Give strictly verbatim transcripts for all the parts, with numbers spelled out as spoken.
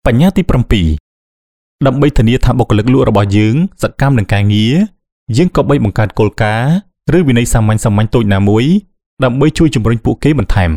បញ្ញាទី7ដើម្បីធានាថាបុគ្គលិកលក់របស់យើងសកម្មនឹងការងារយើងក៏បីបង្កើតគោលការណ៍ឬវិន័យសាមញ្ញសាមញ្ញតូចណាមួយដើម្បីជួយជំរុញពួកគេបន្ថែម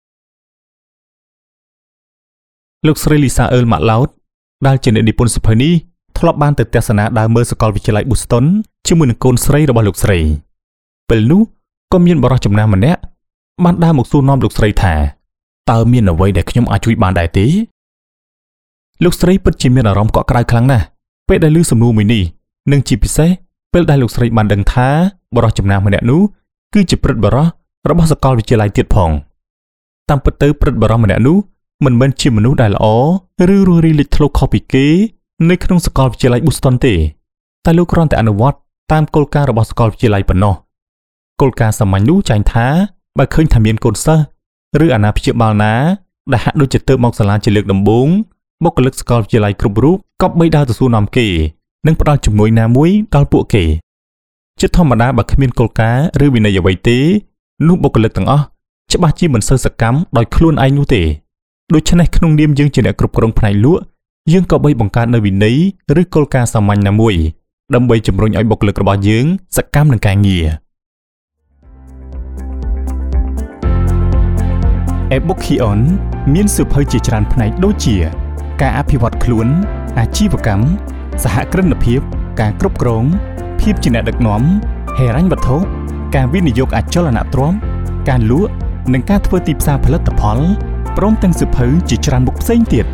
លោកស្រី Lisa Earl McLeod ដែលជាអ្នកនិពន្ធសៀវភៅនេះធ្លាប់បានទៅទស្សនាដើរមើលសាកលវិទ្យាល័យ Boston ជាមួយនឹងកូនស្រីរបស់លោកស្រីពេលនោះក៏មានបរិសុចំណាស់ម្នាក់បានដើរមកសួរនាំលោកស្រីថាតើមានអ្វីដែលខ្ញុំអាចជួយបានដែរទេលោកស្រីពិតជាមានអារម្មណ៍កក់ក្ដៅខ្លាំងណាស់ពេលដែលឮសំណួរមួយនេះនិងជាពិសេសពេលដែលលោកស្រីបានដឹងថាបរិសុចំណាស់ម្នាក់នោះគឺជាព្រឹទ្ធបរិសុរបស់សាកលវិទ្យាល័យទៀតផងតាមពិតទៅព្រឹទ្ធបរិសុម្នាក់នោះមិនមែនជាមនុស្សដែលល្អឬរស់រីលេចធ្លោខុសពីគេនៅក្នុងសាកលវិទ្យាល័យ Boston ទេតែលោកគ្រាន់តែអនុវត្តតាមគោលការណ៍របស់សាកលវិទ្យាល័យប៉ុណ្ណោះគោលការណ៍សាមញ្ញនោះចែងថាបើឃើញថាមានកូនសិស្សឬអាណាព្យាបាលណាដែលហាក់ដូចជាទៅមកសាលាជាលើកដំបូងបុគ្គលិកសាកលវិទ្យាល័យគ្រប់រូបក៏បីដើរទៅសួរនាំគេនិងផ្ដល់ជំនួយណាមួយដល់ពួកគេជាធម្មតាបើគ្មានគោលការណ៍ឬវិន័យអ្វីទេនោះបុគ្គលិកទាំងអស់ច្បាស់ជាមិនសូវសកម្មដោយខ្លួនឯងនោះទេដូច្នេះក្នុងនាមយើងជាអ្នកគ្រប់គ្រងផ្នែកលក់យើងក៏បីបង្កើតនូវវិន័យឬគោលការណ៍សាមញ្ញណាមួយដើម្បីជំរុញឲ្យបុគ្គលិករបស់យើងសកម្មនឹងការងារEbookion មានសៀវភៅជាច្រើនផ្នែកដូចជាការអភិវឌ្ឍខ្លួនអាជីវកម្មសហគ្រិនភាពការគ្រប់គ្រងភាពជាអ្នកដឹកនាំហិរញ្ញវត្ថុការវិនិយោគអចលនទ្រព្យការលក់និងការធ្វើទីផ្សារផលិតផលព្រមទាំងសៀវភៅជាច្រើនមុខផ្សេងទៀត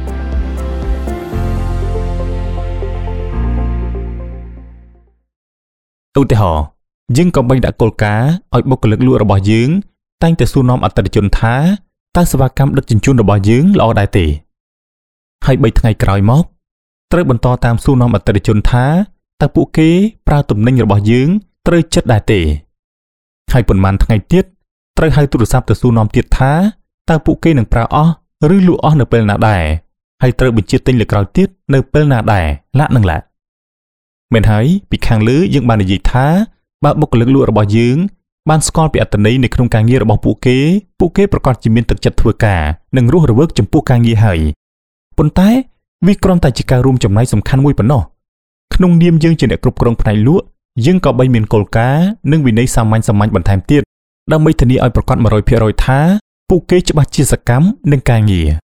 ឧទាហរណ៍យើងក៏បីដាក់គោលការណ៍ឲ្យបុគ្គលិកលក់របស់យើងតែងតែសួរនាំអតិថិជនថាតើសេវាកម្មដឹកជញ្ជូនរបស់យើងល្អដែរទេហើយបីថ្ងៃក្រោយមកត្រូវបន្តតាមសួរនាំអតិថិជនថាតើពួកគេប្រើទំនិញរបស់យើងត្រូវចិត្តដែរទេហើយប៉ុន្មានថ្ងៃទៀតត្រូវហៅទូរស័ព្ទទៅសួរនាំទៀតថាតើពួកគេនឹងប្រើអស់ឬលក់អស់នៅពេលណាដែរហើយត្រូវបញ្ជាទិញលើក្រោយទៀតនៅពេលណាដែរឡាក់នឹងឡាក់មែនហើយពីខាងលើយើងបាននិយាយថាបើបុគ្គលិកលក់របស់យើងបានស្គាល់ពីអត្ថន័យនៅក្នុងការងាររបស់ពួកគេពួកគេប្រកាសជាមានទឹកចិត្តធ្វើការនិងរស់រវើកចំពោះការងារហើយប៉ុន្តែវាគ្រាន់តែជាការរួមចំណែកសំខាន់មួយប៉ុណ្ណោះក្នុងនាមយើងជាអ្នកគ្រប់គ្រងផ្នែកលក់យើងក៏បីមានគោលការណ៍និងវិន័យសាមញ្ញសាមញ្ញបន្ថែមទៀតដើម្បីធានាឲ្យប្រកាស one hundred percent ថាពួកគេច្បាស់ជាសកម្មនឹងការងារ